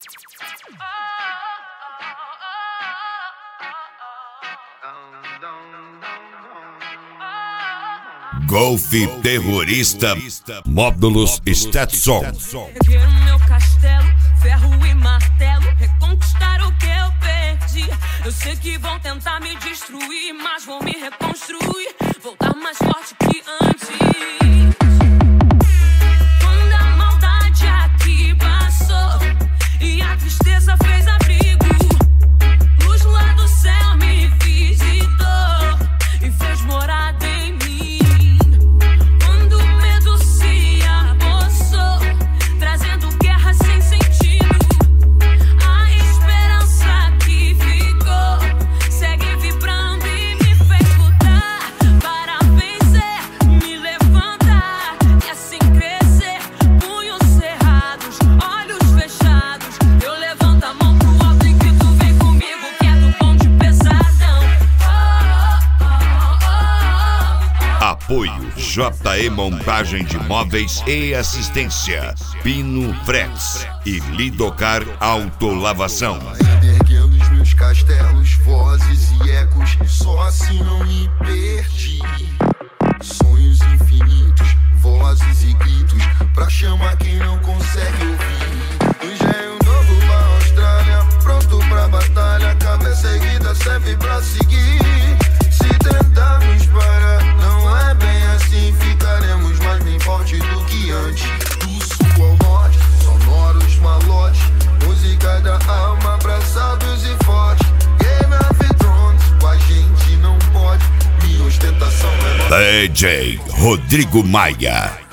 Golf Terrorista Módulos Stetson. Eu quero meu castelo, ferro e martelo, reconquistar o que eu perdi. Eu sei que vão tentar me destruir, mas vou me reconstruir, voltar mais forte que antes. Quando a maldade aqui passou e a tristeza fez abrigo, luz lá do céu me visitou e fez morada em mim. Apoio JE Montagem de Móveis e Assistência, Pino Frets e Lidocar Autolavação. Erguendo os meus castelos, vozes e ecos, só assim não me perdi. Sonhos infinitos, vozes e gritos, pra chamar quem não consegue ouvir. Engenho novo pra Austrália, pronto pra batalha, cabeça erguida serve pra seguir. Se tentarmos parar, não é bem assim, ficaremos mais bem forte do que antes. Do sul ao norte, sonoros malotes, música da alma, abraçados e fortes. Game of Thrones, com a gente não pode, minha ostentação é DJ Rodrigo Maia.